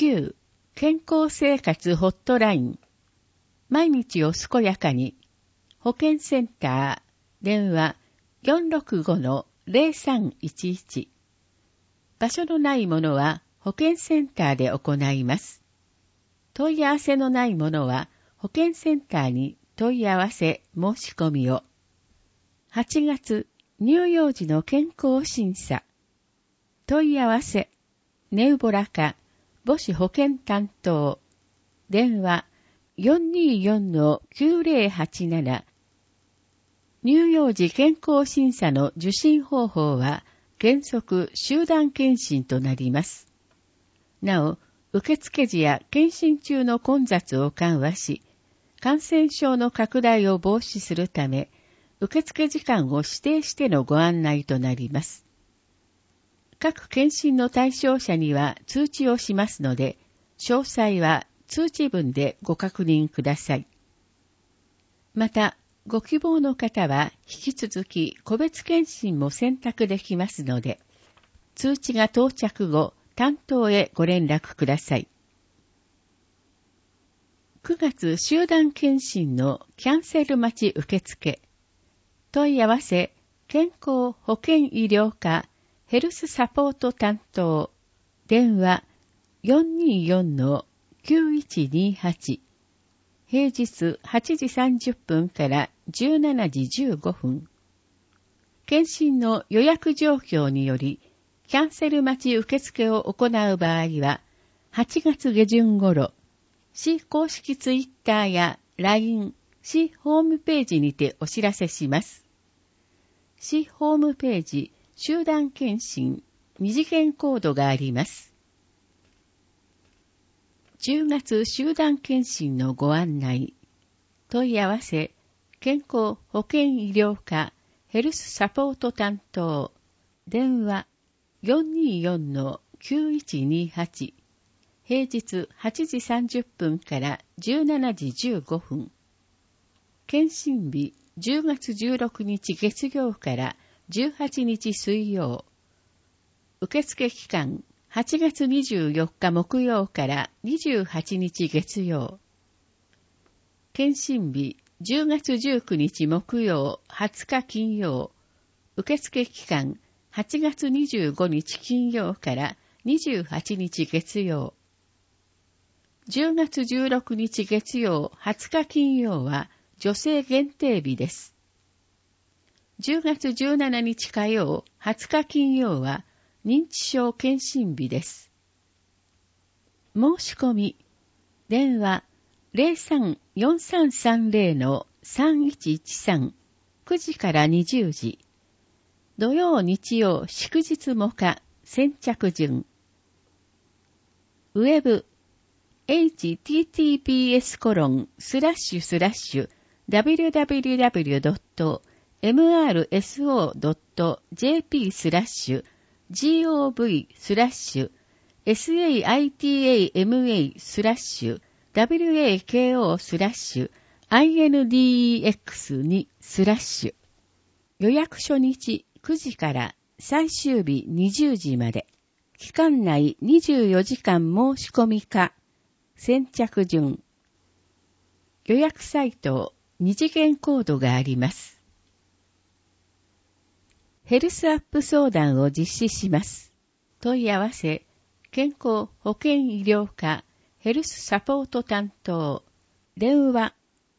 9. 健康生活ホットライン。毎日を健やかに。保健センター。電話 465-0311。場所のないものは保健センターで行います。問い合わせのないものは保健センターに問い合わせ申し込みを。8月、乳幼児の健康審査。問い合わせ、ネウボラ科、母子保健担当。電話、424-9087。乳幼児健康審査の受診方法は、原則集団検診となります。なお、受付時や検診中の混雑を緩和し、感染症の拡大を防止するため、受付時間を指定してのご案内となります。各検診の対象者には通知をしますので、詳細は通知文でご確認ください。また、ご希望の方は引き続き個別検診も選択できますので、通知が到着後、担当へご連絡ください。9月集団検診のキャンセル待ち受付。問い合わせ、健康保健医療課ヘルスサポート担当。電話 424-9128。平日8時30分から17時15分。検診の予約状況により、キャンセル待ち受付を行う場合は、8月下旬頃、市公式ツイッターや LINE、市ホームページにてお知らせします。市ホームページ、集団検診、二次元コードがあります。10月集団検診のご案内。問い合わせ、健康保健医療課ヘルスサポート担当。電話 424-9128。平日8時30分から17時15分。検診日10月16日月曜から18日水曜。受付期間8月24日木曜から28日月曜。検診日10月19日木曜20日金曜。受付期間8月25日金曜から28日月曜。10月16日月曜20日金曜は女性限定日です。10月17日火曜20日金曜は認知症検診日です。申し込み、電話 03-4330-3113 9時から20時。土曜日曜祝日も可先着順。ウェブ https://www.mrso.jp/wako/index2/ 予約初日9時から最終日20時まで。期間内24時間申し込み可。先着順。予約サイト二次元コードがあります。ヘルスアップ相談を実施します。問い合わせ、健康保健医療課ヘルスサポート担当。電話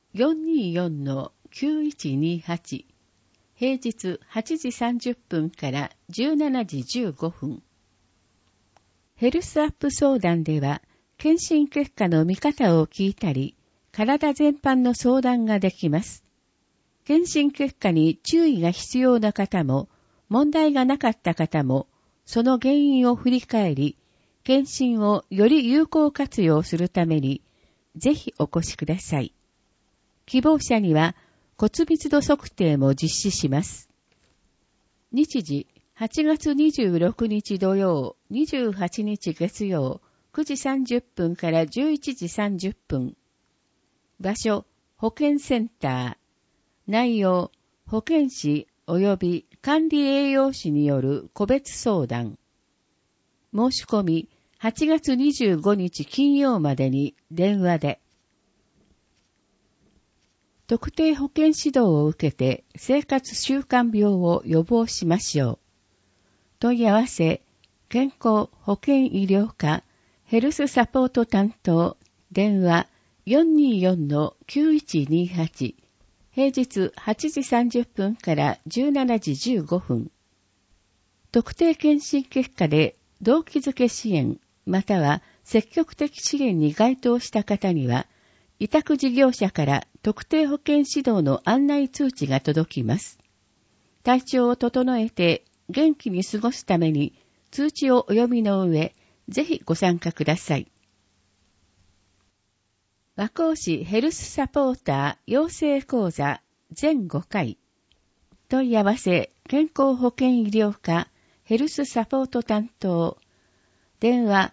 424-9128。平日8時30分から17時15分。ヘルスアップ相談では、検診結果の見方を聞いたり、体全般の相談ができます。検診結果に注意が必要な方も、問題がなかった方も、その原因を振り返り、検診をより有効活用するために、ぜひお越しください。希望者には骨密度測定も実施します。日時、8月26日土曜、28日月曜、9時30分から11時30分。場所、保健センター。内容、保健師及び管理栄養士による個別相談。申し込み、 8月25日金曜までに電話で、特定保健指導を受けて生活習慣病を予防しましょう。問い合わせ、健康保健医療科ヘルスサポート担当、電話 424-9128、平日8時30分から17時15分。特定健診結果で動機づけ支援、または積極的支援に該当した方には、委託事業者から特定保健指導の案内通知が届きます。体調を整えて元気に過ごすために通知をお読みの上、ぜひご参加ください。和光市ヘルスサポーター養成講座全5回。問い合わせ、健康保健医療科ヘルスサポート担当。電話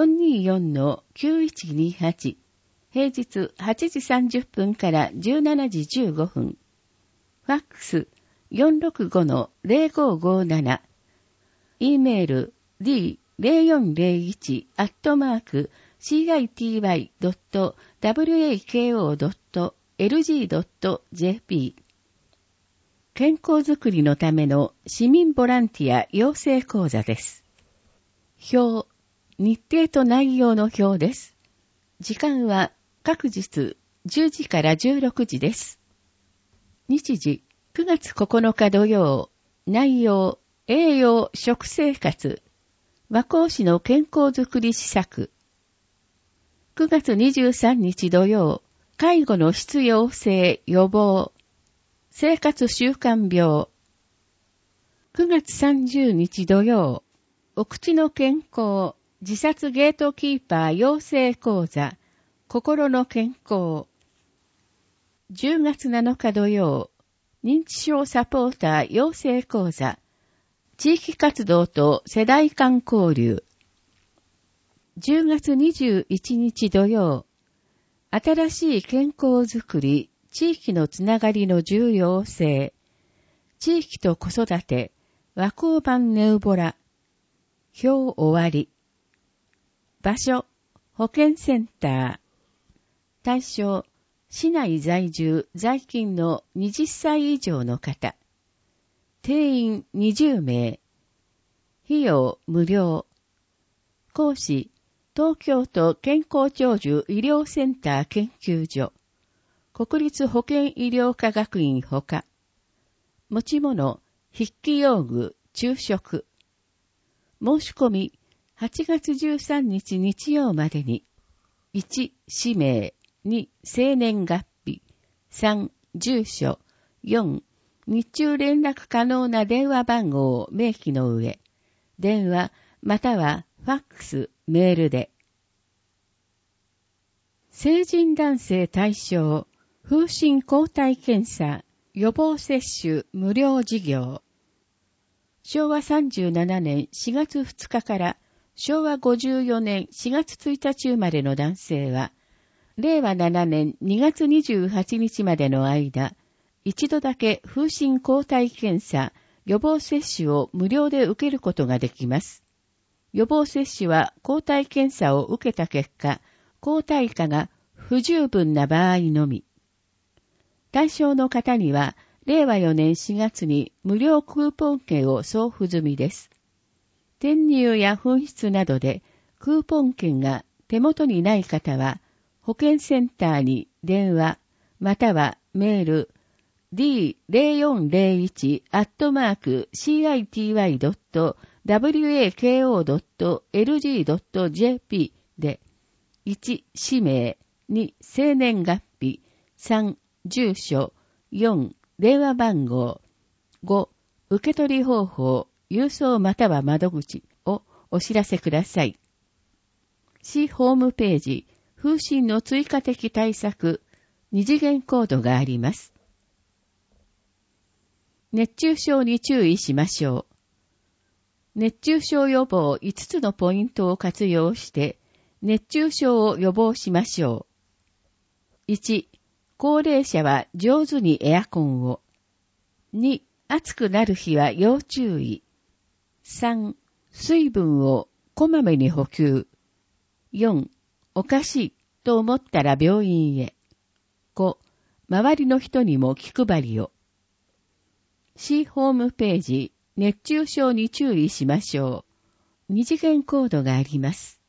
424-9128。平日8時30分から17時15分。ファックス 465-0557。e メール d0401-city.wako.lg.jp。健康づくりのための市民ボランティア養成講座です。表、日程と内容の表です。時間は各日10時から16時です。日時9月9日土曜。内容、栄養、食生活。和光市の健康づくり施策。9月23日土曜。介護の必要性予防。生活習慣病。9月30日土曜。お口の健康。自殺ゲートキーパー養成講座。心の健康。10月7日土曜。認知症サポーター養成講座。地域活動と世代間交流。10月21日土曜。新しい健康づくり、地域のつながりの重要性。地域と子育て、和光版ネウボラ。表終わり。場所、保健センター。対象、市内在住、在勤の20歳以上の方。定員20名。費用無料。講師、東京都健康長寿医療センター研究所。国立保健医療科学院ほか。持ち物、筆記用具、昼食。申し込み、8月13日日曜までに。1、氏名。2、生年月日。3、住所。4、日中連絡可能な電話番号を明記の上、電話またはファックス、メールで。成人男性対象、風疹抗体検査、予防接種無料事業。昭和37年4月2日から昭和54年4月1日生まれの男性は、令和7年2月28日までの間、一度だけ風疹抗体検査、予防接種を無料で受けることができます。予防接種は抗体検査を受けた結果、抗体価が不十分な場合のみ。対象の方には、令和4年4月に無料クーポン券を送付済みです。転入や紛失などでクーポン券が手元にない方は、保健センターに電話、またはメール d0401-city.wako.lg.jp で1、氏名、2、生年月日、3、住所、4、電話番号、5、受け取り方法、郵送または窓口をお知らせください。市ホームページ、風疹の追加的対策、二次元コードがあります。熱中症に注意しましょう。熱中症予防5つのポイントを活用して、熱中症を予防しましょう。1、高齢者は上手にエアコンを。2、暑くなる日は要注意。3、水分をこまめに補給。 4、おかしいと思ったら病院へ。5、周りの人にも気配りを。市ホームページ、熱中症に注意しましょう。二次元コードがあります。